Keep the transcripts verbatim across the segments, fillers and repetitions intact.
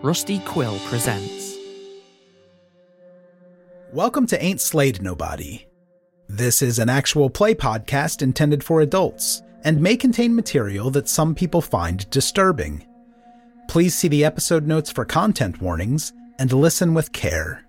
Rusty Quill presents. Welcome to Ain't Slayed Nobody. This is an actual play podcast intended for adults and may contain material that some people find disturbing. Please see the episode notes for content warnings and listen with care.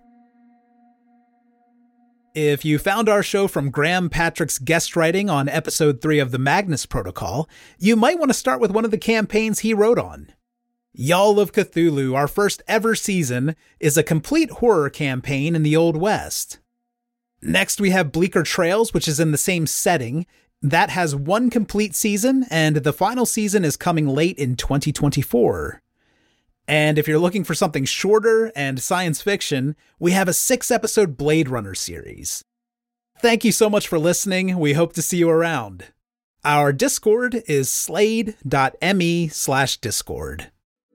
If you found our show from Graham Patrick's guest writing on episode three of the Magnus Protocol, you might want to start with one of the campaigns he wrote on. Y'all of Cthulhu, our first ever season, is a complete horror campaign in the Old West. Next we have Bleaker Trails, which is in the same setting. That has one complete season, and the final season is coming late in twenty twenty-four. And if you're looking for something shorter and science fiction, we have a six-episode Blade Runner series. Thank you so much for listening. We hope to see you around. Our Discord is slade.me slash discord.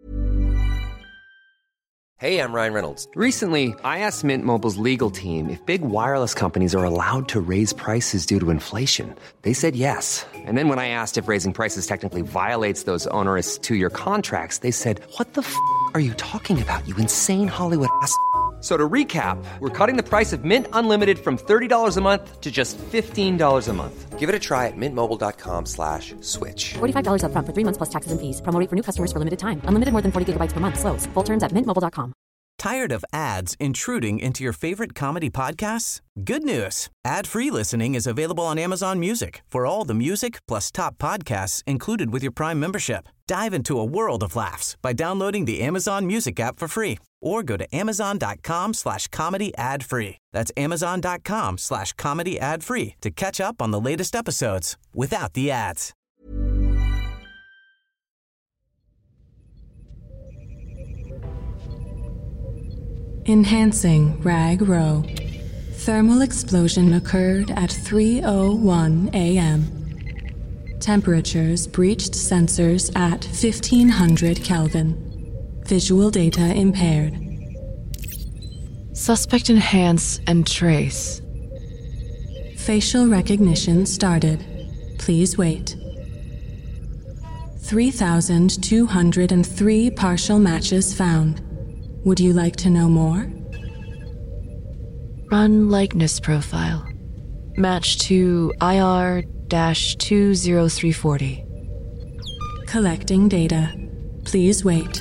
Hey, I'm Ryan Reynolds. Recently, I asked Mint Mobile's legal team if big wireless companies are allowed to raise prices due to inflation. They said yes. And then when I asked if raising prices technically violates those onerous two-year contracts, they said, "What the f*** are you talking about, you insane Hollywood ass f- So to recap, we're cutting the price of Mint Unlimited from thirty dollars a month to just fifteen dollars a month. Give it a try at mintmobile.com slash switch. forty-five dollars up front for three months plus taxes and fees. Promo rate for new customers for limited time. Unlimited more than forty gigabytes per month. Slows full terms at mint mobile dot com. Tired of ads intruding into your favorite comedy podcasts? Good news. Ad-free listening is available on Amazon Music for all the music plus top podcasts included with your Prime membership. Dive into a world of laughs by downloading the Amazon Music app for free or go to amazon.com slash comedy ad free. That's amazon.com slash comedy ad free to catch up on the latest episodes without the ads. Enhancing Rag Row. Thermal explosion occurred at three oh one a.m. Temperatures breached sensors at fifteen hundred Kelvin. Visual data impaired. Suspect enhance and trace. Facial recognition started. Please wait. three thousand two hundred three partial matches found. Would you like to know more? Run likeness profile. Match to I R two zero three four zero. Collecting data. Please wait.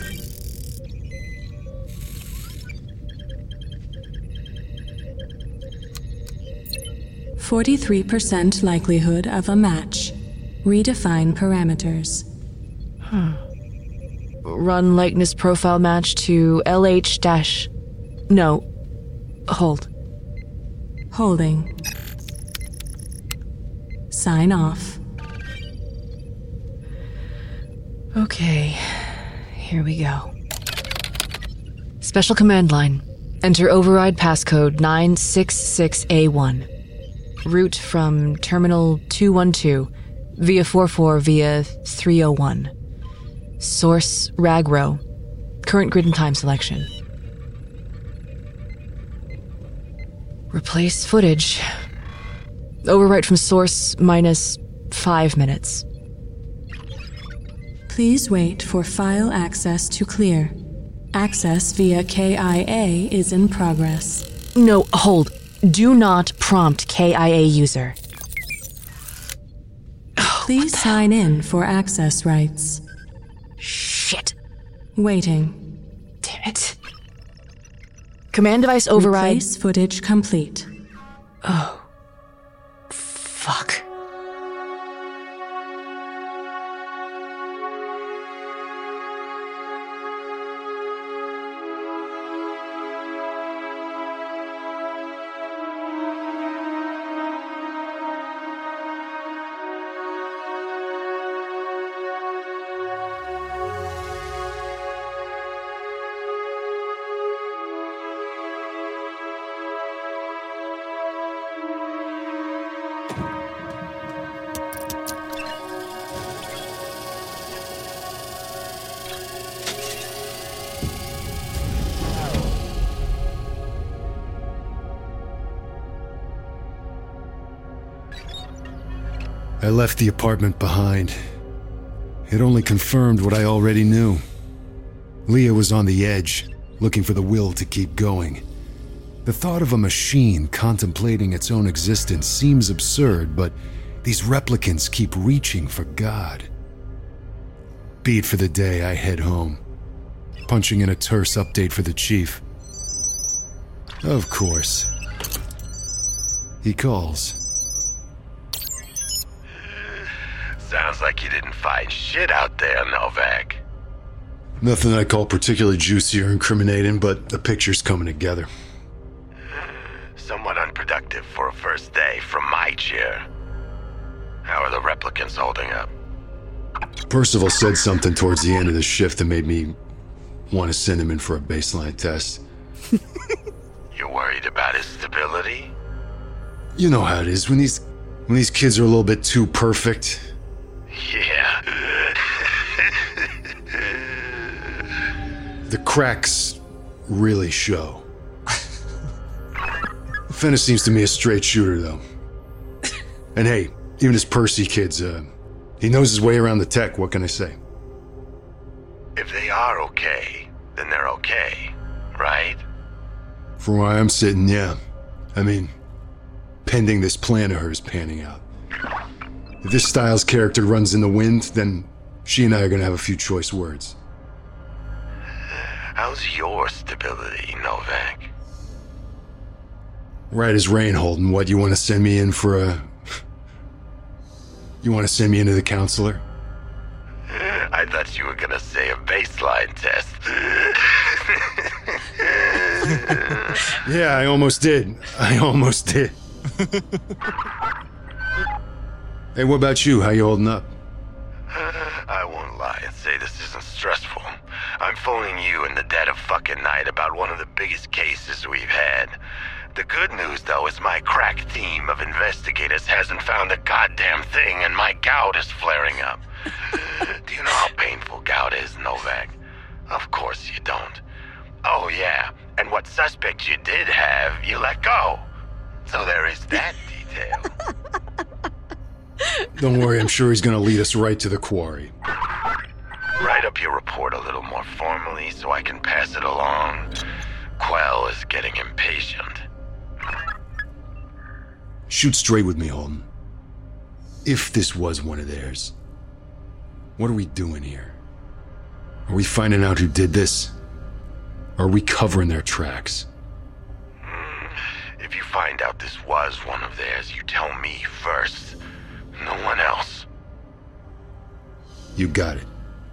forty-three percent likelihood of a match. Redefine parameters. Hmm. Run likeness profile match to L H dash... No. Hold. Holding. Sign off. Okay. Here we go. Special command line. Enter override passcode nine six six A one. Route from terminal two one two via four four via three oh one. Source, Rag Row. Current grid and time selection. Replace footage. Overwrite from source minus five minutes. Please wait for file access to clear. Access via K I A is in progress. No, hold. Do not prompt K I A user. Please sign in for access rights. Shit. Waiting. Damn it. Command device override. Replace footage complete. Oh. Fuck. I left the apartment behind. It only confirmed what I already knew. Leah was on the edge, looking for the will to keep going. The thought of a machine contemplating its own existence seems absurd, but these replicants keep reaching for God. Beat for the day, I head home, punching in a terse update for the chief. Of course. He calls. Sounds like you didn't find shit out there, Novak. Nothing I call particularly juicy or incriminating, but the picture's coming together. Somewhat unproductive for a first day from my chair. How are the replicants holding up? Percival said something towards the end of the shift that made me want to send him in for a baseline test. You're worried about his stability? You know how it is when these when these kids are a little bit too perfect. Yeah. The cracks really show. Fenna seems to me a straight shooter, though. And hey, even his Percy kid's, uh, he knows his way around the tech, what can I say? If they are okay, then they're okay, right? From where I'm sitting, yeah. I mean, pending this plan of hers panning out. If this Styles character runs in the wind, then she and I are gonna have a few choice words. How's your stability, Novak? Right as rain, Holden. What, you want to send me in for a... You want to send me into the counselor? I thought you were gonna say a baseline test. Yeah, I almost did. I almost did. Hey, what about you? How you holding up? I won't lie and say this isn't stressful. I'm phoning you in the dead of fucking night about one of the biggest cases we've had. The good news, though, is my crack team of investigators hasn't found a goddamn thing, and my gout is flaring up. Do you know how painful gout is, Novak? Of course you don't. Oh, yeah, and what suspect you did have, you let go. So there is that detail. Don't worry, I'm sure he's gonna lead us right to the quarry. Write up your report a little more formally so I can pass it along. Quell is getting impatient. Shoot straight with me, Holden. If this was one of theirs, what are we doing here? Are we finding out who did this? Or are we covering their tracks? If you find out this was one of theirs, you tell me first. No one else. You got it.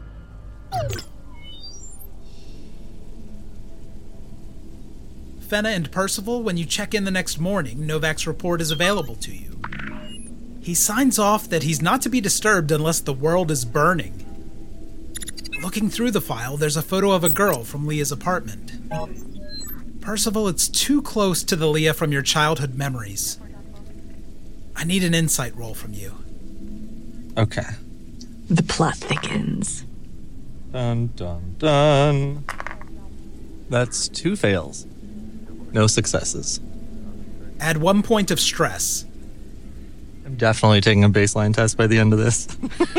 Fenna and Percival, when you check in the next morning, Novak's report is available to you. He signs off that he's not to be disturbed unless the world is burning. Looking through the file, there's a photo of a girl from Leah's apartment. Percival, it's too close to the Leah from your childhood memories. I need an insight roll from you. Okay. The plot thickens. Dun, dun, dun. That's two fails. No successes. Add one point of stress. I'm definitely taking a baseline test by the end of this.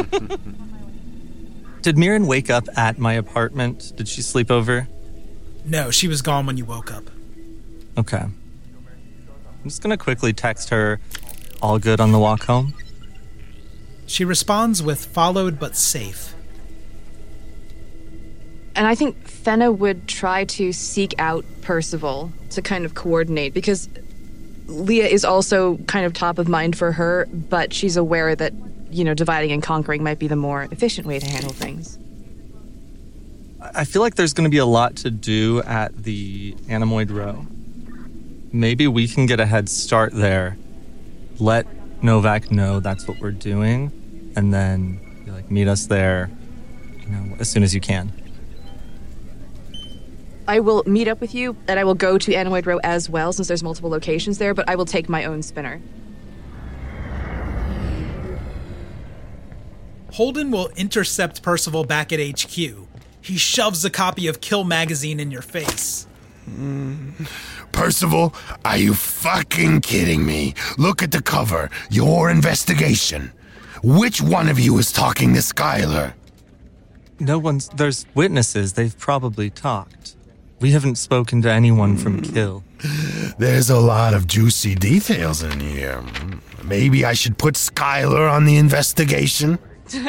Did Mirren wake up at my apartment? Did she sleep over? No, she was gone when you woke up. Okay. I'm just gonna quickly text her, all good on the walk home. She responds with followed but safe. And I think Fenna would try to seek out Percival to kind of coordinate, because Leah is also kind of top of mind for her, but she's aware that, you know, dividing and conquering might be the more efficient way to handle things. I feel like there's going to be a lot to do at the Animoid Row. Maybe we can get a head start there. Let Novak know that's what we're doing, and then be like, meet us there, you know, as soon as you can. I will meet up with you, and I will go to Animoid Row as well, since there's multiple locations there, but I will take my own spinner. Holden will intercept Percival back at H Q. He shoves a copy of Kill magazine in your face. Mm. Percival, are you fucking kidding me? Look at the cover. Your investigation. Which one of you is talking to Skylar? No one's... There's witnesses. They've probably talked. We haven't spoken to anyone from Kill. There's a lot of juicy details in here. Maybe I should put Skylar on the investigation?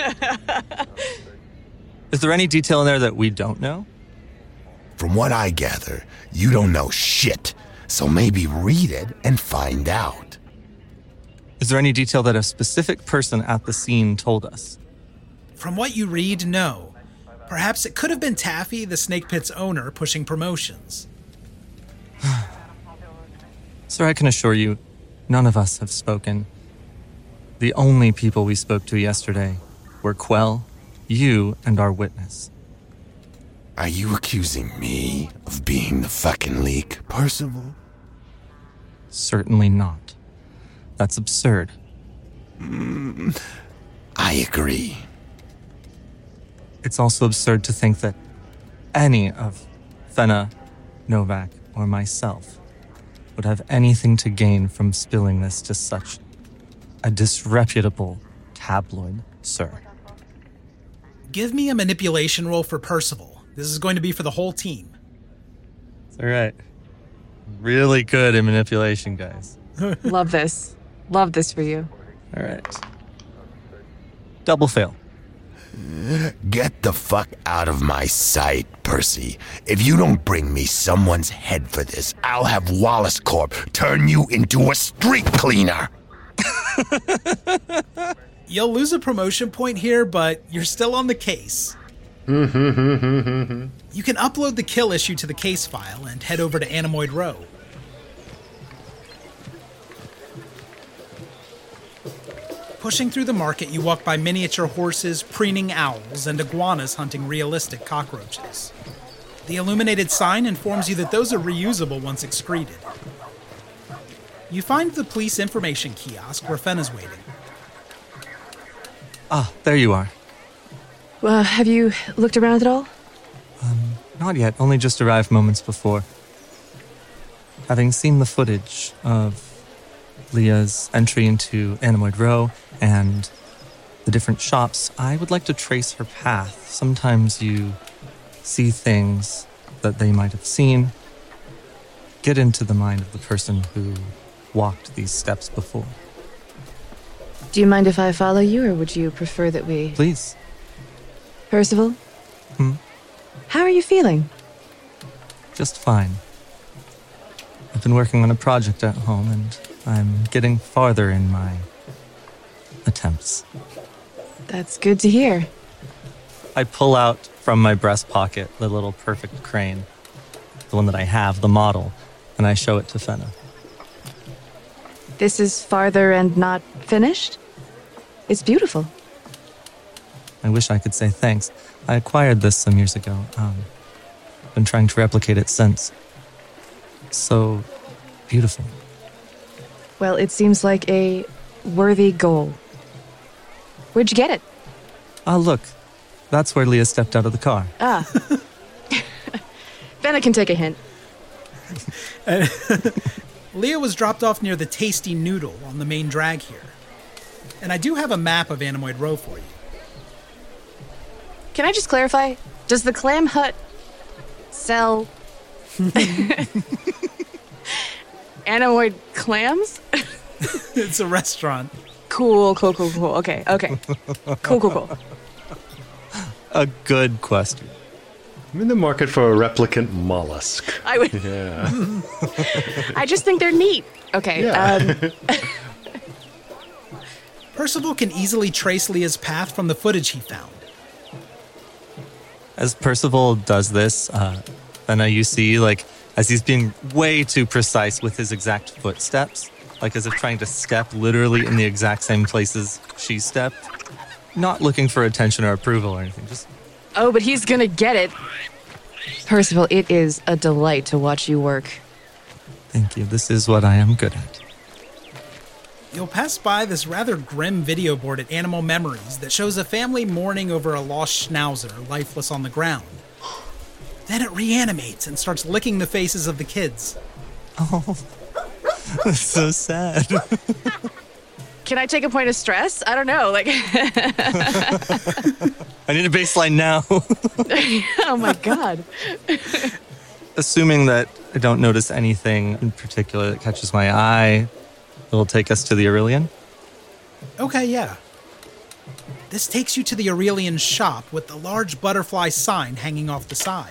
Is there any detail in there that we don't know? From what I gather, you don't know shit. So maybe read it and find out. Is there any detail that a specific person at the scene told us? From what you read, no. Perhaps it could have been Taffy, the Snake Pit's owner, pushing promotions. Sir, I can assure you, none of us have spoken. The only people we spoke to yesterday were Quell, you, and our witness. Are you accusing me of being the fucking leak, Percival? Certainly not. That's absurd. Mm, I agree. It's also absurd to think that any of Fenna, Novak, or myself would have anything to gain from spilling this to such a disreputable tabloid, sir. Give me a manipulation roll for Percival. This is going to be for the whole team. It's all right. Really good at manipulation, guys. Love this. Love this for you. All right. Double fail. Get the fuck out of my sight, Percy. If you don't bring me someone's head for this, I'll have Wallace Corp turn you into a street cleaner. You'll lose a promotion point here, but you're still on the case. You can upload the kill issue to the case file and head over to Animoid Row. Pushing through the market, you walk by miniature horses, preening owls, and iguanas hunting realistic cockroaches. The illuminated sign informs you that those are reusable once excreted. You find the police information kiosk where Fenna's waiting. Ah, there you are. Well, have you looked around at all? Um, not yet. Only just arrived moments before. Having seen the footage of Leah's entry into Animoid Row and the different shops, I would like to trace her path. Sometimes you see things that they might have seen. Get into the mind of the person who walked these steps before. Do you mind if I follow you, or would you prefer that we... Please. Percival? Hmm? How are you feeling? Just fine. I've been working on a project at home, and I'm getting farther in my attempts. That's good to hear. I pull out from my breast pocket the little perfect crane, the one that I have, the model, and I show it to Fenna. This is farther and not finished? It's beautiful. I wish I could say thanks. I acquired this some years ago. Um, been trying to replicate it since. So beautiful. Well, it seems like a worthy goal. Where'd you get it? Ah, look. That's where Leah stepped out of the car. Ah. Fenna can take a hint. Leah was dropped off near the Tasty Noodle on the main drag here. And I do have a map of Animoid Row for you. Can I just clarify? Does the Clam Hut sell Animoid clams? It's a restaurant. Cool, cool, cool, cool. Okay, okay. Cool, cool, cool. A good question. I'm in the market for a replicant mollusk. I would. Yeah. I just think they're neat. Okay. Yeah. Um, Percival can easily trace Leah's path from the footage he found. As Percival does this, uh, then you see, like, as he's being way too precise with his exact footsteps, like as if trying to step literally in the exact same places she stepped, not looking for attention or approval or anything, just... Oh, but he's gonna get it. Percival, it is a delight to watch you work. Thank you. This is what I am good at. You'll pass by this rather grim video board at Animal Memories that shows a family mourning over a lost schnauzer lifeless on the ground. Then it reanimates and starts licking the faces of the kids. Oh, that's so sad. Can I take a point of stress? I don't know, like... I need a baseline now. Oh my god. Assuming that I don't notice anything in particular that catches my eye, it'll take us to the Aurelian. Okay, yeah. This takes you to the Aurelian shop with the large butterfly sign hanging off the side.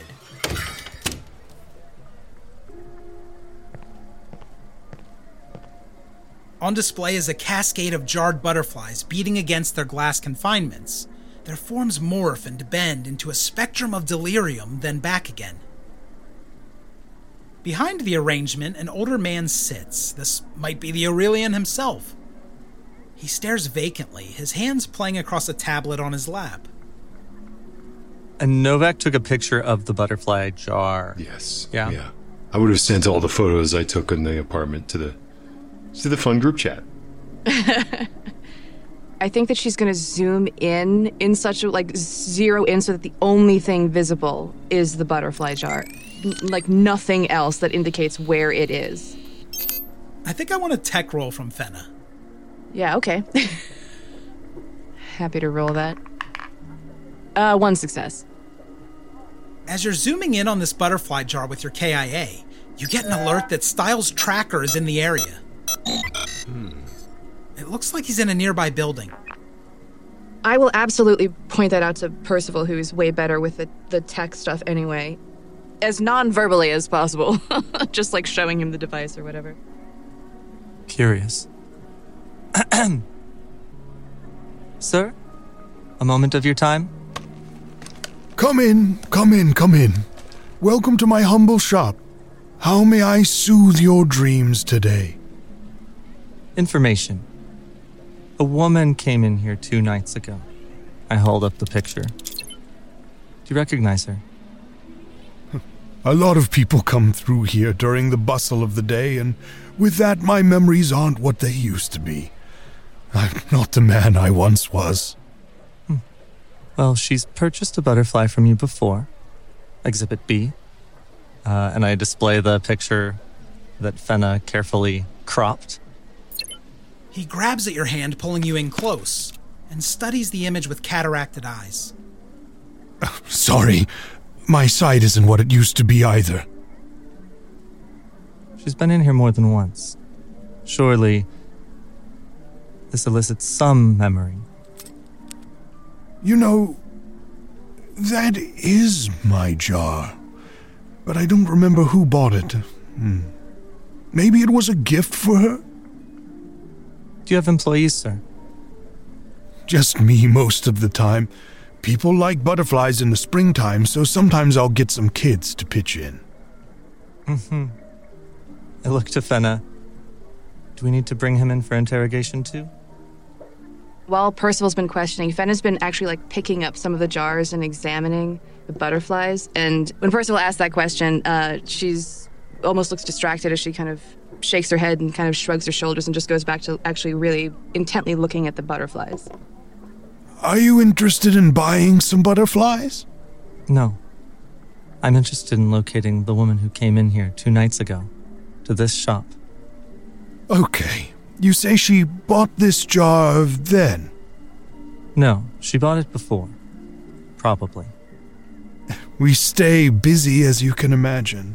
On display is a cascade of jarred butterflies beating against their glass confinements. Their forms morph and bend into a spectrum of delirium, then back again. Behind the arrangement, an older man sits. This might be the Aurelian himself. He stares vacantly, his hands playing across a tablet on his lap. And Novak took a picture of the butterfly jar. Yes. Yeah. Yeah. I would have sent all the photos I took in the apartment to the to the fun group chat. I think that she's going to zoom in in such a, like, zero in so that the only thing visible is the butterfly jar. N- like, nothing else that indicates where it is. I think I want a tech roll from Fenna. Yeah, okay. Happy to roll that. Uh, one success. As you're zooming in on this butterfly jar with your K I A, you get an alert that Styles' tracker is in the area. Hmm. It looks like he's in a nearby building. I will absolutely point that out to Percival, who's way better with the, the tech stuff anyway. As non-verbally as possible. Just like showing him the device or whatever. Curious. Sir, a moment of your time? Come in, come in, come in. Welcome to my humble shop. How may I soothe your dreams today? Information. A woman came in here two nights ago. I hold up the picture. Do you recognize her? A lot of people come through here during the bustle of the day, and with that, my memories aren't what they used to be. I'm not the man I once was. Hmm. Well, she's purchased a butterfly from you before. Exhibit B. Uh, and I display the picture that Fenna carefully cropped. He grabs at your hand, pulling you in close, and studies the image with cataracted eyes. Sorry, my sight isn't what it used to be either. She's been in here more than once. Surely, this elicits some memory. You know, that is my jar, but I don't remember who bought it. Hmm. Maybe it was a gift for her? Do you have employees, sir? Just me most of the time. People like butterflies in the springtime, so sometimes I'll get some kids to pitch in. Mm-hmm. I look to Fenna. Do we need to bring him in for interrogation too? While Percival's been questioning, Fenna's been actually like picking up some of the jars and examining the butterflies. And when Percival asks that question, uh, she's almost looks distracted as she kind of shakes her head and kind of shrugs her shoulders and just goes back to actually really intently looking at the butterflies. Are you interested in buying some butterflies? No. I'm interested in locating the woman who came in here two nights ago to this shop. Okay. You say she bought this jar then? No, she bought it before. Probably. We stay busy, as you can imagine.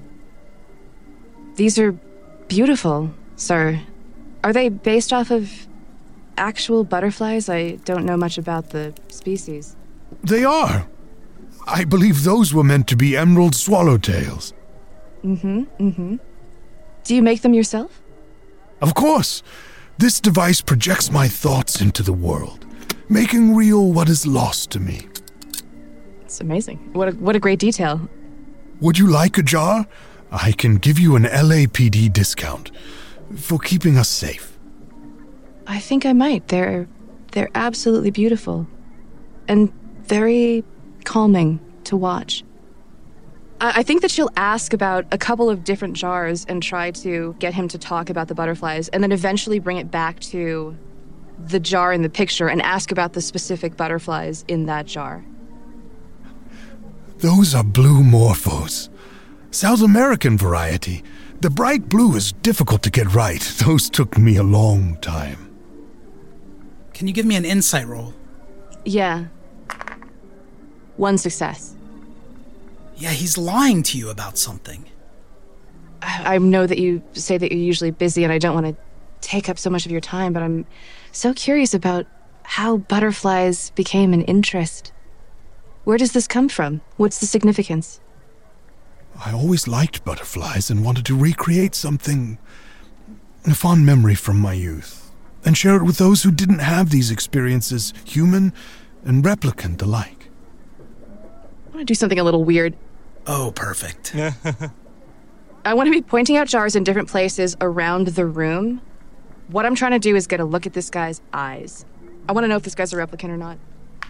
These are beautiful, sir. Are they based off of actual butterflies? I don't know much about the species. They are. I believe those were meant to be emerald swallowtails. Mm-hmm, mm-hmm. Do you make them yourself? Of course. This device projects my thoughts into the world, making real what is lost to me. It's amazing. What a, what a great detail. Would you like a jar? I can give you an L A P D discount for keeping us safe. I think I might. They're they're absolutely beautiful and very calming to watch. I, I think that she'll ask about a couple of different jars and try to get him to talk about the butterflies, and then eventually bring it back to the jar in the picture and ask about the specific butterflies in that jar. Those are blue morphos. South American variety. The bright blue is difficult to get right. Those took me a long time. Can you give me an insight roll? Yeah. One success. Yeah, he's lying to you about something. I, I know that you say that you're usually busy and I don't want to take up so much of your time, but I'm so curious about how butterflies became an interest. Where does this come from? What's the significance? I always liked butterflies and wanted to recreate something, a fond memory from my youth, and share it with those who didn't have these experiences, human and replicant alike. I want to do something a little weird. Oh, perfect. I want to be pointing out jars in different places around the room. What I'm trying to do is get a look at this guy's eyes. I want to know if this guy's a replicant or not.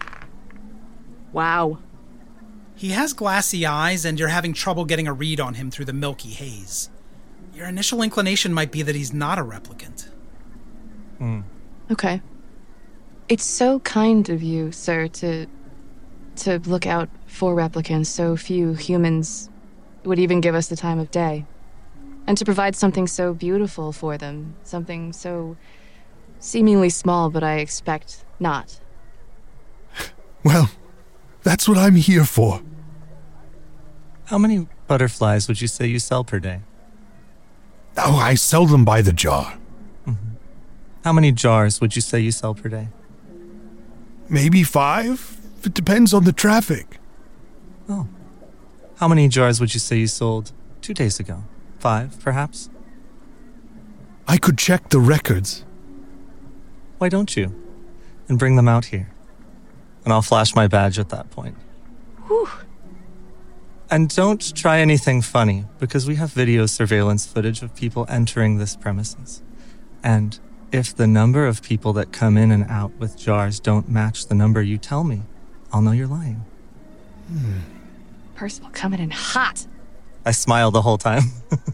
Wow. He has glassy eyes, and you're having trouble getting a read on him through the milky haze. Your initial inclination might be that he's not a replicant. Hmm. Okay. It's so kind of you, sir, to to look out for replicants. So few humans would even give us the time of day. And to provide something so beautiful for them. Something so seemingly small, but I expect not. Well, that's what I'm here for. How many butterflies would you say you sell per day? Oh, I sell them by the jar. Mm-hmm. How many jars would you say you sell per day? Maybe five? It depends on the traffic. Oh. How many jars would you say you sold two days ago? Five, perhaps? I could check the records. Why don't you? And bring them out here. And I'll flash my badge at that point. Whew. And don't try anything funny, because we have video surveillance footage of people entering this premises. And if the number of people that come in and out with jars don't match the number you tell me, I'll know you're lying. Hmm. Percival coming in hot. I smile the whole time.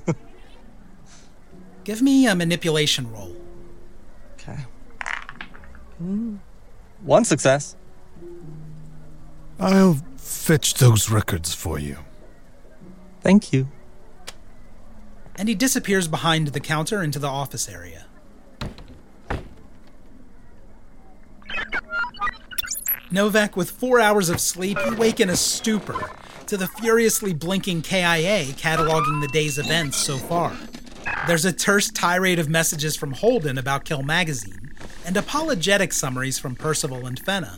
Give me a manipulation roll. Okay. Mm. One success. I'll fetch those records for you. Thank you. And he disappears behind the counter into the office area. Novak, with four hours of sleep, you wake in a stupor to the furiously blinking K I A cataloging the day's events so far. There's a terse tirade of messages from Holden about Kill Magazine, and apologetic summaries from Percival and Fenna.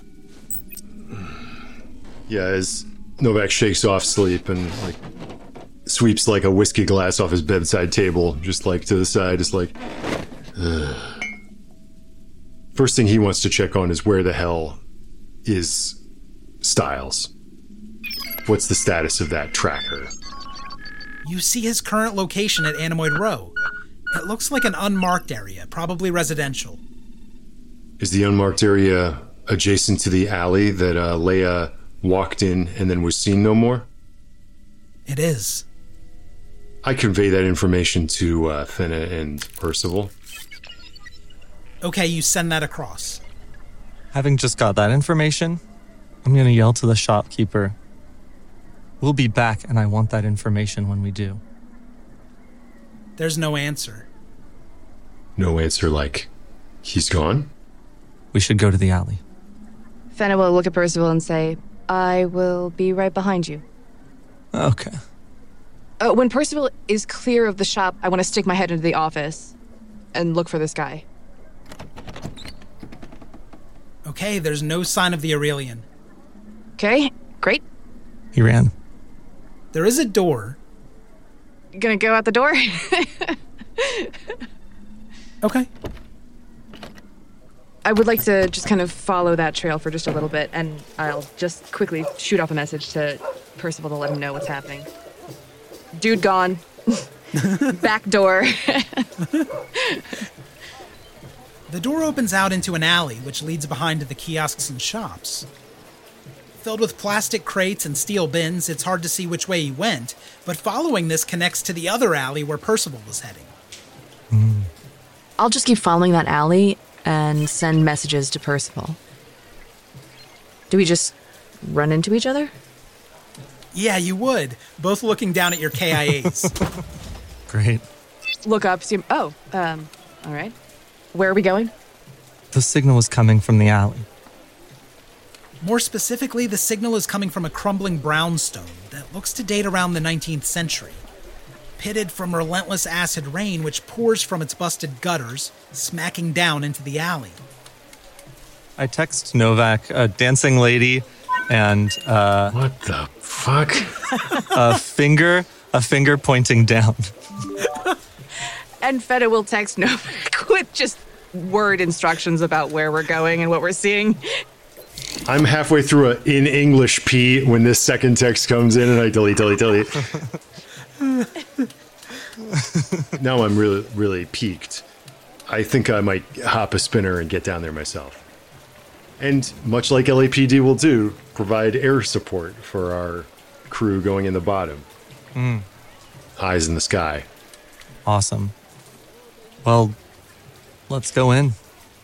Yeah, as Novak shakes off sleep and like sweeps like a whiskey glass off his bedside table, just like to the side, is like, ugh. First thing he wants to check on is where the hell is Styles. What's the status of that tracker? You see his current location at Animoid Row. It looks like an unmarked area, probably residential. Is the unmarked area adjacent to the alley that uh, Leia walked in and then was seen no more? It is. I convey that information to uh, Fenna and Percival. Okay, you send that across. Having just got that information, I'm going to yell to the shopkeeper, "We'll be back, and I want that information when we do." There's no answer. No answer, like, he's gone? We should go to the alley. Fenna will look at Percival and say, "I will be right behind you." Okay. Uh, when Percival is clear of the shop, I want to stick my head into the office and look for this guy. Okay, there's no sign of the Aurelian. Okay, great. He ran. There is a door. You gonna go out the door? Okay. I would like to just kind of follow that trail for just a little bit, and I'll just quickly shoot off a message to Percival to let him know what's happening. Dude gone. Back door. The door opens out into an alley, which leads behind the kiosks and shops. Filled with plastic crates and steel bins, it's hard to see which way he went, but following this connects to the other alley where Percival was heading. Mm. I'll just keep following that alley and send messages to Percival. Do we just run into each other? Yeah, you would, both looking down at your K I As. Great. Look up, see, oh, um, all right. Where are we going? The signal was coming from the alley. More specifically, the signal is coming from a crumbling brownstone that looks to date around the nineteenth century. Pitted from relentless acid rain which pours from its busted gutters, smacking down into the alley. I text Novak, a dancing lady, and uh, what the fuck? a finger, a finger pointing down. And Feta will text Novak with just word instructions about where we're going and what we're seeing. I'm halfway through a in English P when this second text comes in, and I delete, delete, delete. Now I'm really, really peaked. I think I might hop a spinner and get down there myself. And much like L A P D will do, provide air support for our crew going in the bottom. Mm. Eyes in the sky. Awesome. Well, let's go in.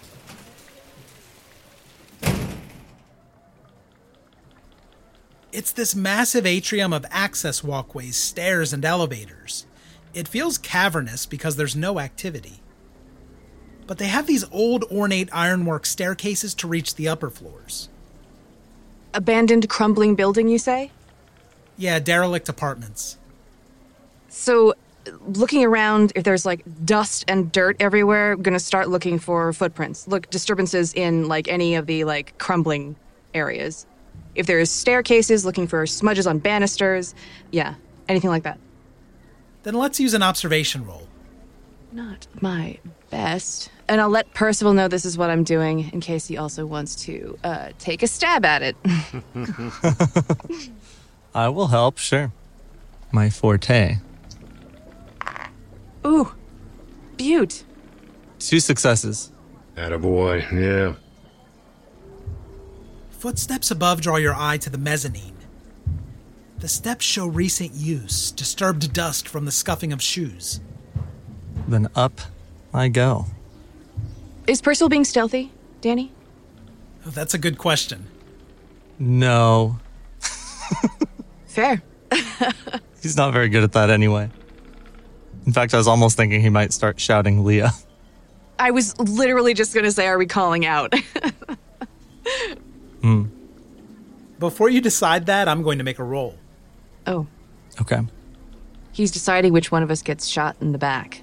It's this massive atrium of access walkways, stairs, and elevators. It feels cavernous because there's no activity. But they have these old, ornate ironwork staircases to reach the upper floors. Abandoned, crumbling building, you say? Yeah, derelict apartments. So, looking around, if there's like dust and dirt everywhere, I'm gonna start looking for footprints. Look, disturbances in like any of the like crumbling areas. If there's staircases, looking for smudges on banisters. Yeah, anything like that. Then let's use an observation roll. Not my best. And I'll let Percival know this is what I'm doing in case he also wants to uh, take a stab at it. I will help, sure. My forte. Ooh, beaut. Two successes. Attaboy, yeah. Footsteps above draw your eye to the mezzanine. The steps show recent use, disturbed dust from the scuffing of shoes. Then up I go. Is Percival being stealthy, Danny? Oh, that's a good question. No. Fair. He's not very good at that anyway. In fact, I was almost thinking he might start shouting Leah. I was literally just going to say, are we calling out? Hmm. Before you decide that, I'm going to make a roll. Oh. Okay. He's deciding which one of us gets shot in the back.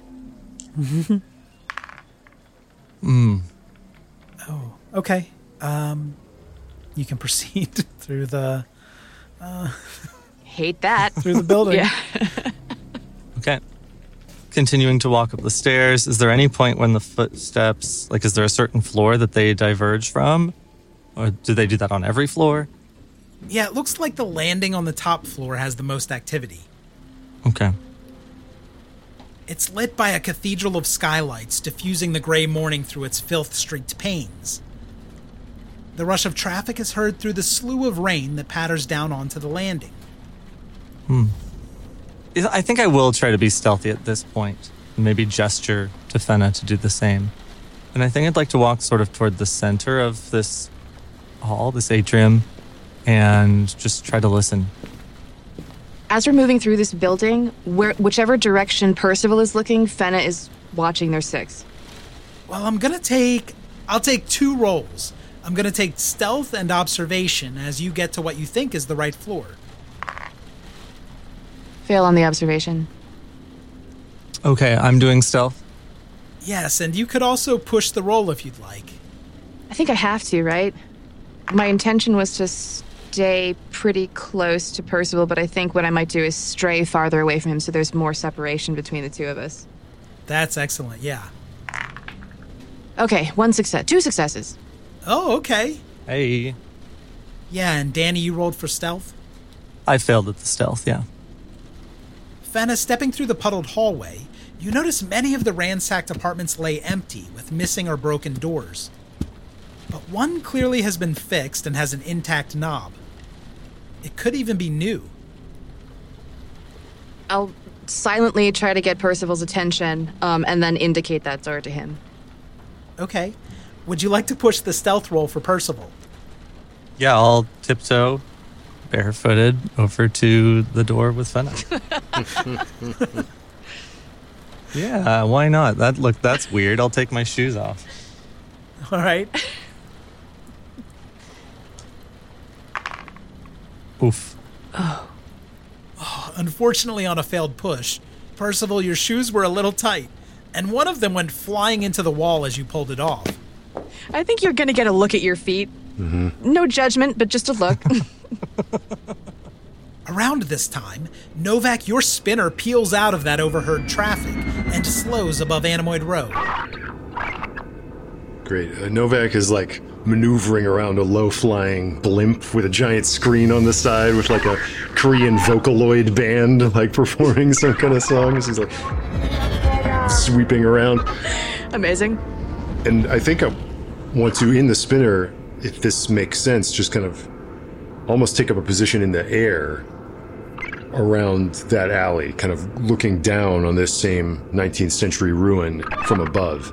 Hmm. Oh, okay. Um, you can proceed through the... Uh, Hate that. through the building. Yeah. Okay. Continuing to walk up the stairs, is there any point when the footsteps, like, is there a certain floor that they diverge from? Or do they do that on every floor? Yeah, it looks like the landing on the top floor has the most activity. Okay. It's lit by a cathedral of skylights, diffusing the gray morning through its filth-streaked panes. The rush of traffic is heard through the slew of rain that patters down onto the landing. Hmm. I think I will try to be stealthy at this point, and maybe gesture to Fenna to do the same. And I think I'd like to walk sort of toward the center of this hall, this atrium, and just try to listen. As we're moving through this building, where, whichever direction Percival is looking, Fenna is watching their six. Well, I'm gonna take... I'll take two rolls. I'm gonna take stealth and observation as you get to what you think is the right floor. Fail on the observation. Okay, I'm doing stealth. Yes, and you could also push the roll if you'd like. I think I have to, right? My intention was to stay pretty close to Percival, but I think what I might do is stray farther away from him so there's more separation between the two of us. That's excellent, yeah. Okay, one success. Two successes. Oh, okay. Hey. Yeah, and Danny, you rolled for stealth? I failed at the stealth, yeah. Fenna, stepping through the puddled hallway, you notice many of the ransacked apartments lay empty, with missing or broken doors. But one clearly has been fixed and has an intact knob. It could even be new. I'll silently try to get Percival's attention, um, and then indicate that door to him. Okay. Would you like to push the stealth roll for Percival? Yeah, I'll tiptoe, barefooted, over to the door with Fenna. Yeah, why not? That look, that's weird. I'll take my shoes off. All right. Oof. Oh. oh. Unfortunately, on a failed push, Percival, your shoes were a little tight, and one of them went flying into the wall as you pulled it off. I think you're going to get a look at your feet. Mm-hmm. No judgment, but just a look. Around this time, Novak, your spinner peels out of that overheard traffic and slows above Anemoid Row. Great. Uh, Novak is like maneuvering around a low-flying blimp with a giant screen on the side with like a Korean Vocaloid band like performing some kind of songs. He's like sweeping around. Amazing. And I think I want to, in the spinner, if this makes sense, just kind of almost take up a position in the air around that alley, kind of looking down on this same nineteenth century ruin from above.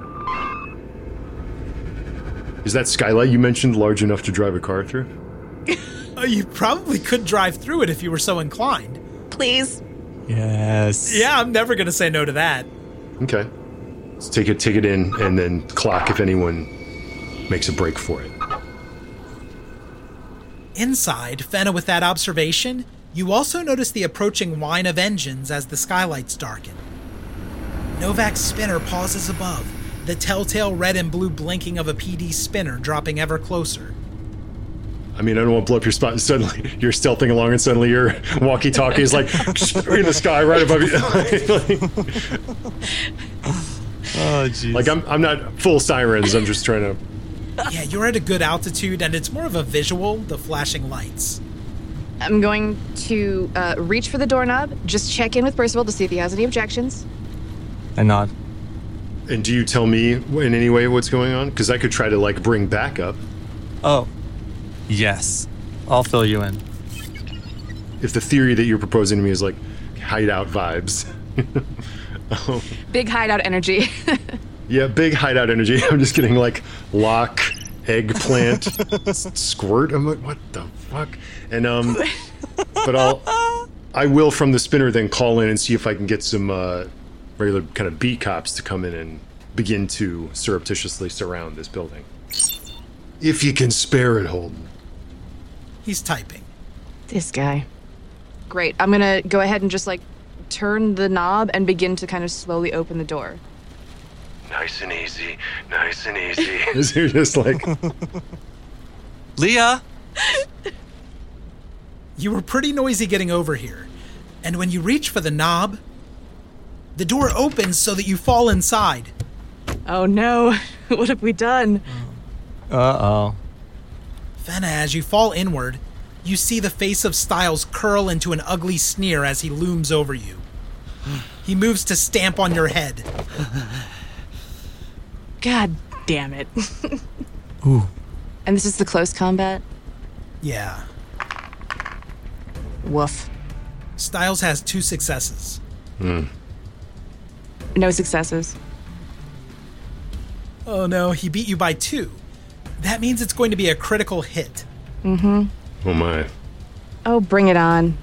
Is that skylight you mentioned large enough to drive a car through? uh, you probably could drive through it if you were so inclined. Please. Yes. Yeah, I'm never going to say no to that. Okay. Let's take it, take it in, and then clock if anyone makes a break for it. Inside, Fenna, with that observation, you also notice the approaching whine of engines as the skylights darken. Novak's spinner pauses above, the telltale red and blue blinking of a P D spinner dropping ever closer. I mean, I don't want to blow up your spot, and suddenly you're stealthing along, and suddenly your walkie-talkie is like in the sky right above you. Oh, jeez. Like, I'm, I'm not full sirens, I'm just trying to... Yeah, you're at a good altitude, and it's more of a visual, the flashing lights. I'm going to uh, reach for the doorknob, just check in with Percival to see if he has any objections. I nod. And do you tell me in any way what's going on? Because I could try to, like, bring backup. Oh, yes. I'll fill you in. If the theory that you're proposing to me is, like, hideout vibes. oh. Big hideout energy. Yeah, big hideout energy. I'm just getting, like, lock, eggplant, squirt. I'm like, what the fuck? And, um, but I'll, I will from the spinner then call in and see if I can get some, uh, regular kind of beat cops to come in and begin to surreptitiously surround this building. If you can spare it, Holden. He's typing. This guy. Great. I'm gonna go ahead and just, like, turn the knob and begin to kind of slowly open the door. Nice and easy, nice and easy. You're just like... Leah! You were pretty noisy getting over here, and when you reach for the knob, the door opens so that you fall inside. Oh no, what have we done? Uh-oh. Fenna, as you fall inward, you see the face of Styles curl into an ugly sneer as he looms over you. He moves to stamp on your head. God damn it. Ooh. And this is the close combat? Yeah. Woof. Styles has two successes. Hmm. No successes. Oh no, he beat you by two. That means it's going to be a critical hit. Mm-hmm. Oh my. Oh, bring it on.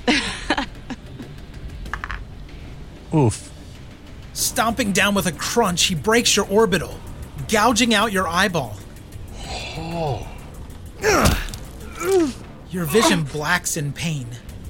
Oof. Stomping down with a crunch, he breaks your orbital, gouging out your eyeball. Oh. Your vision blacks in pain.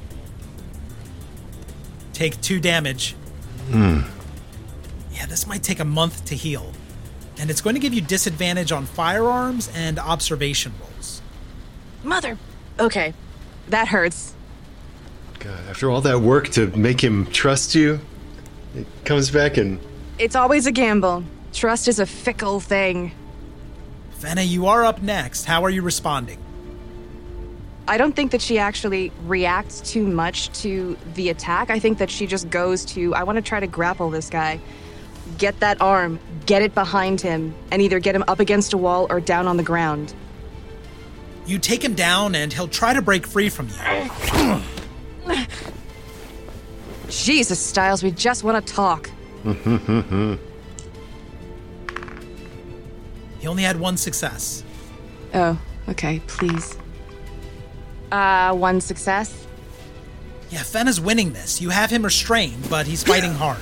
Take two damage. Hmm. Yeah, this might take a month to heal. And it's going to give you disadvantage on firearms and observation rolls. Mother. Okay, that hurts. God, after all that work to make him trust you, it comes back and... It's always a gamble. Trust is a fickle thing. Fenna, you are up next. How are you responding? I don't think that she actually reacts too much to the attack. I think that she just goes to, I want to try to grapple this guy. Get that arm, get it behind him, and either get him up against a wall or down on the ground. You take him down and he'll try to break free from you. Jesus, Styles, we just want to talk. He only had one success. Oh, okay, please. Uh, one success? Yeah, Fenna's winning this. You have him restrained, but he's fighting hard.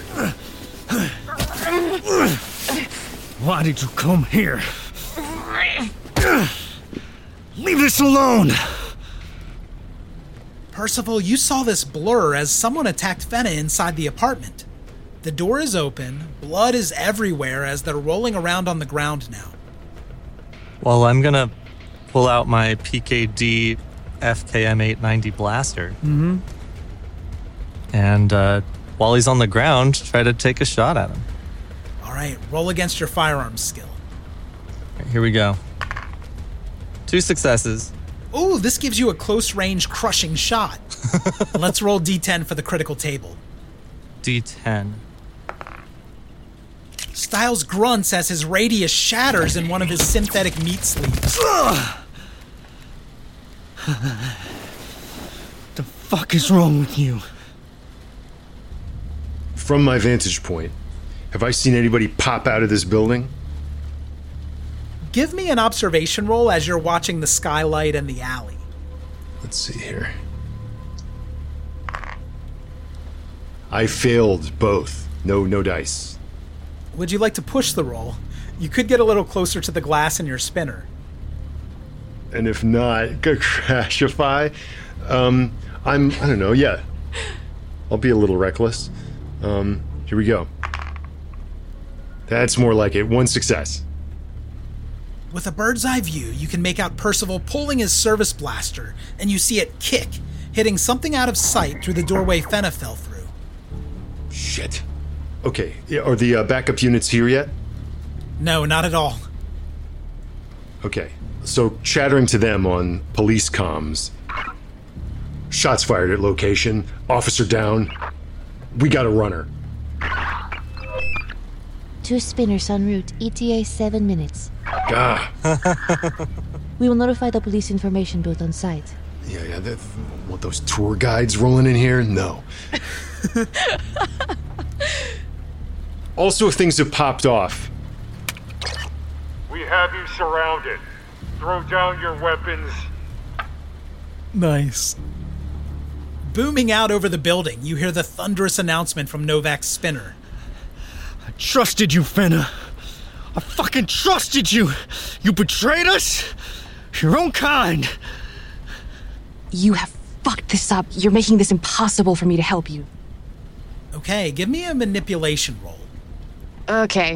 Why did you come here? Leave this alone! Percival, you saw this blur as someone attacked Fenna inside the apartment. The door is open, blood is everywhere as they're rolling around on the ground now. Well, I'm gonna pull out my P K D F K M eight ninety blaster. Mm-hmm. And uh, while he's on the ground, try to take a shot at him. All right, roll against your firearms skill. Right, here we go. Two successes. Ooh, this gives you a close-range crushing shot. Let's roll D ten for the critical table. D ten. Styles grunts as his radius shatters in one of his synthetic meat sleeves. The fuck is wrong with you? From my vantage point, have I seen anybody pop out of this building? Give me an observation roll as you're watching the skylight and the alley. Let's see here. I failed both. No, no dice. Would you like to push the roll? You could get a little closer to the glass in your spinner. And if not, go crashify. Um, I'm, I don't know, yeah. I'll be a little reckless. Um, here we go. That's more like it. One success. With a bird's eye view, you can make out Percival pulling his service blaster, and you see it kick, hitting something out of sight through the doorway Fenna fell through. Shit. Okay, are the uh, backup units here yet? No, not at all. Okay, so chattering to them on police comms. Shots fired at location. Officer down. We got a runner. Two spinners en route. E T A seven minutes. Ah. We will notify the police information booth on site. Yeah, yeah. That, want those tour guides rolling in here? No. Also, if things have popped off. We have you surrounded. Throw down your weapons. Nice. Booming out over the building, you hear the thunderous announcement from Novak's spinner. I trusted you, Fenna. I fucking trusted you. You betrayed us? Your own kind. You have fucked this up. You're making this impossible for me to help you. Okay, give me a manipulation roll. Okay.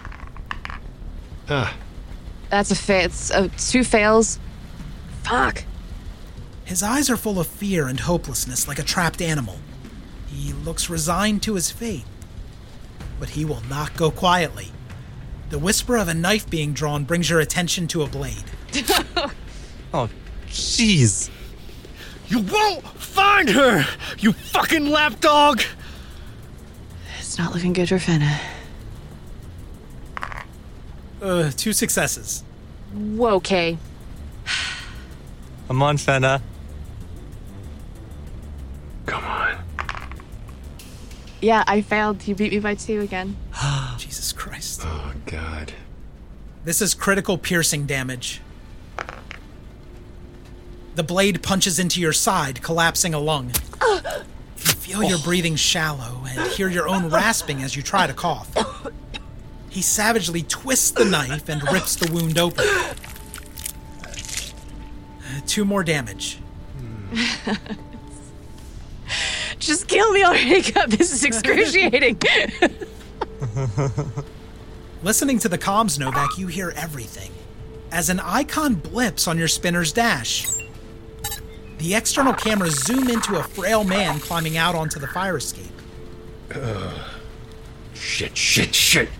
Ah. That's a fa- it's uh, two fails. Fuck. His eyes are full of fear and hopelessness like a trapped animal. He looks resigned to his fate. But he will not go quietly. The whisper of a knife being drawn brings your attention to a blade. Oh, jeez. You won't find her, you fucking lapdog! It's not looking good for Fenna. Uh, two successes. Whoa, okay. Come on, Fenna. Come on. Yeah, I failed. You beat me by two again. Jesus Christ. Oh, God. This is critical piercing damage. The blade punches into your side, collapsing a lung. You feel your breathing shallow and hear your own rasping as you try to cough. He savagely twists the knife and rips the wound open. Two more damage. Just kill me already, God. This is excruciating. Listening to the comms, Novak, you hear everything. As an icon blips on your spinner's dash, the external cameras zoom into a frail man climbing out onto the fire escape. Uh, shit, shit, shit.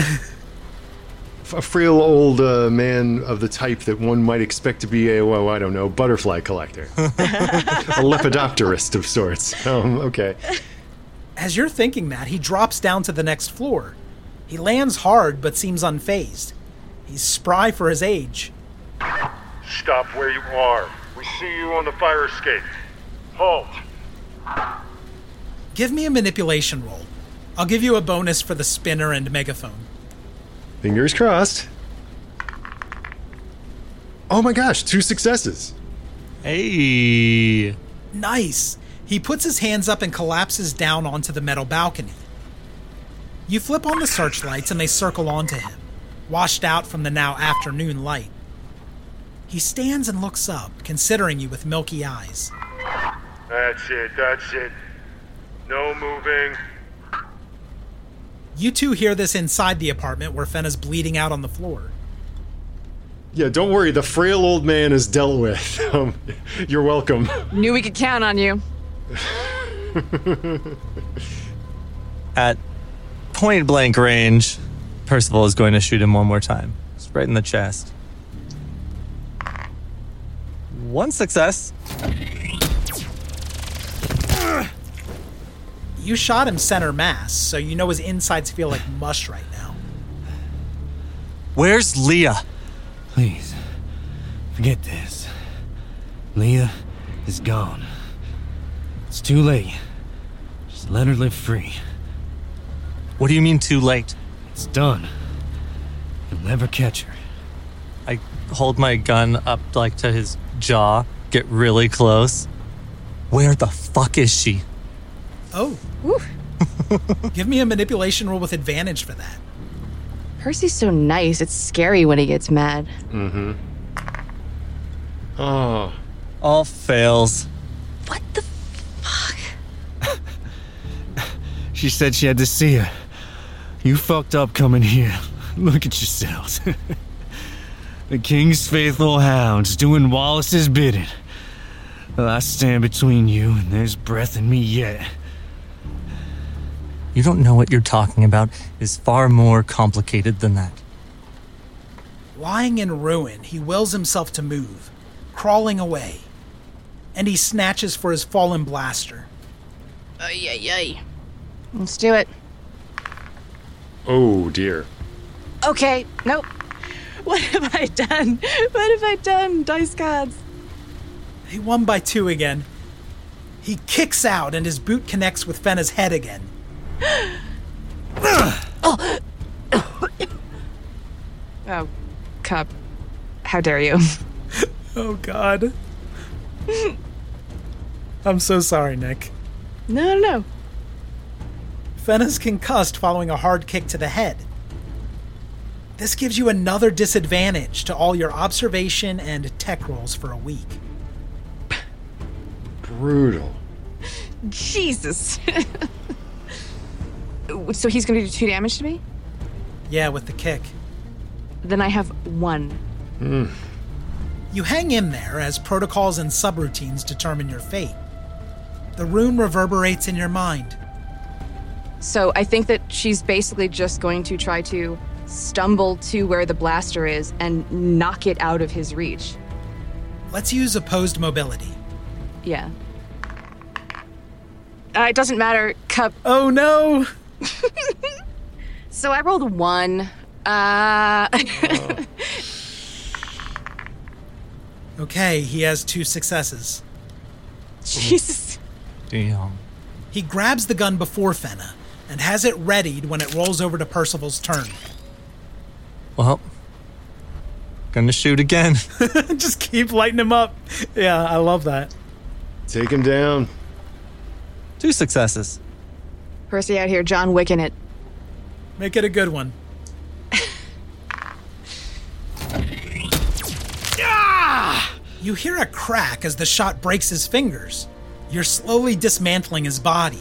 A frail old uh, man of the type that one might expect to be a, well, I don't know, butterfly collector. A lepidopterist of sorts. Um, okay. As you're thinking that, he drops down to the next floor. He lands hard, but seems unfazed. He's spry for his age. Stop where you are. We see you on the fire escape. Halt. Give me a manipulation roll. I'll give you a bonus for the spinner and megaphone. Fingers crossed. Oh my gosh, two successes. Hey. Nice. He puts his hands up and collapses down onto the metal balcony. You flip on the searchlights and they circle onto him, washed out from the now afternoon light. He stands and looks up, considering you with milky eyes. That's it, that's it. No moving. You two hear this inside the apartment where Fenna's bleeding out on the floor. Yeah, don't worry, the frail old man is dealt with. Um, you're welcome. Knew we could count on you. At point blank range, Percival is going to shoot him one more time. Just right in the chest. One success. You shot him center mass, so you know his insides feel like mush right now. Where's Leah? Please, forget this. Leah is gone. It's too late. Just let her live free. What do you mean too late? It's done. You'll never catch her. I hold my gun up like to his jaw, get really close. Where the fuck is she? Oh. Give me a manipulation roll with advantage for that. Percy's so nice, it's scary when he gets mad. Mm-hmm. Oh. All fails. What the fuck? She said she had to see her. You fucked up coming here. Look at yourselves. The king's faithful hounds doing Wallace's bidding. Well, I stand between you and there's breath in me yet. You don't know what you're talking about. Is far more complicated than that. Lying in ruin, he wills himself to move, crawling away, and he snatches for his fallen blaster. Ay, ay, ay. Let's do it. Oh, dear. Okay, nope. What have I done? What have I done? Dice gods. He won by two again. He kicks out and his boot connects with Fenna's head again. Oh. Oh, Cup. How dare you? Oh, God. I'm so sorry, Nick. No, no. Fenna's concussed following a hard kick to the head. This gives you another disadvantage to all your observation and tech rolls for a week. Brutal. Jesus. So he's going to do two damage to me? Yeah, with the kick. Then I have one. Mm. You hang in there as protocols and subroutines determine your fate. The rune reverberates in your mind. So I think that she's basically just going to try to stumble to where the blaster is and knock it out of his reach. Let's use opposed mobility. Yeah. Uh, it doesn't matter, Cup. Oh, no! So I rolled a one. Uh... Oh. Okay, he has two successes. Jesus. Damn. He grabs the gun before Fenna and has it readied when it rolls over to Percival's turn. Well, gonna shoot again. Just keep lighting him up. Yeah, I love that. Take him down. Two successes. Percy out here, John Wicking it. Make it a good one. You hear a crack as the shot breaks his fingers. You're slowly dismantling his body.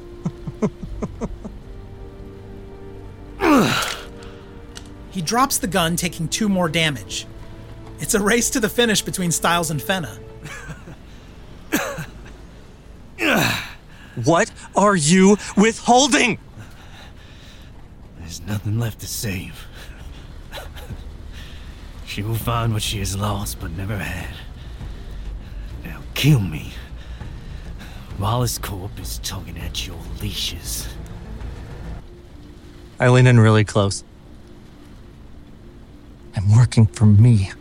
He drops the gun, taking two more damage. It's a race to the finish between Styles and Fenna. What are you withholding? There's nothing left to save. She will find what she has lost but never had. Now kill me. Wallace Corp is tugging at your leashes. I lean in really close. I'm working for me.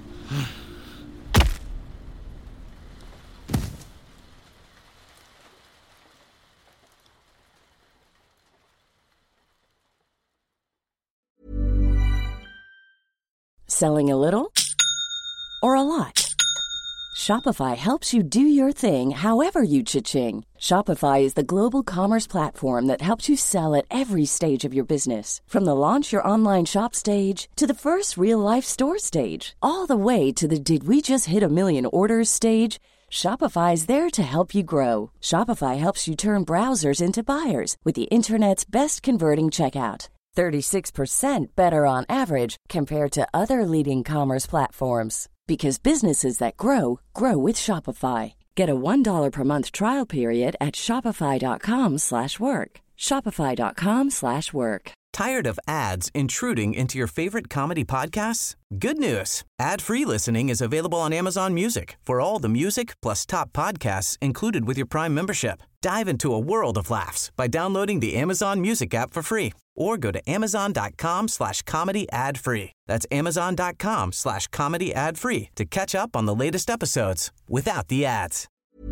Selling a little or a lot? Shopify helps you do your thing however you cha-ching. Shopify is the global commerce platform that helps you sell at every stage of your business. From the launch your online shop stage to the first real life store stage, all the way to the did we just hit a million orders stage. Shopify's there to help you grow. Shopify helps you turn browsers into buyers with the internet's best converting checkout. thirty-six percent better on average compared to other leading commerce platforms. Because businesses that grow, grow with Shopify. Get a one dollar per month trial period at shopify.com slash work. Shopify.com slash work. Tired of ads intruding into your favorite comedy podcasts? Good news. Ad-free listening is available on Amazon Music for all the music plus top podcasts included with your Prime membership. Dive into a world of laughs by downloading the Amazon Music app for free or go to amazon.com slash comedy ad free. That's amazon.com slash comedy ad free to catch up on the latest episodes without the ads.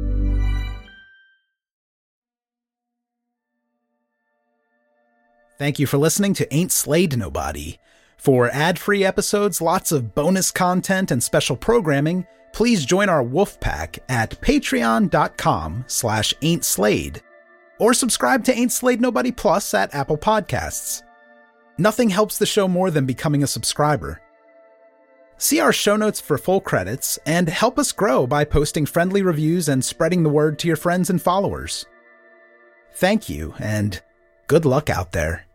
Thank you for listening to Ain't Slayed Nobody. For ad-free episodes, lots of bonus content, and special programming, please join our wolf pack at patreon.com slash ain't slayed. Or subscribe to Ain't Slayed Nobody Plus at Apple Podcasts. Nothing helps the show more than becoming a subscriber. See our show notes for full credits, and help us grow by posting friendly reviews and spreading the word to your friends and followers. Thank you, and good luck out there.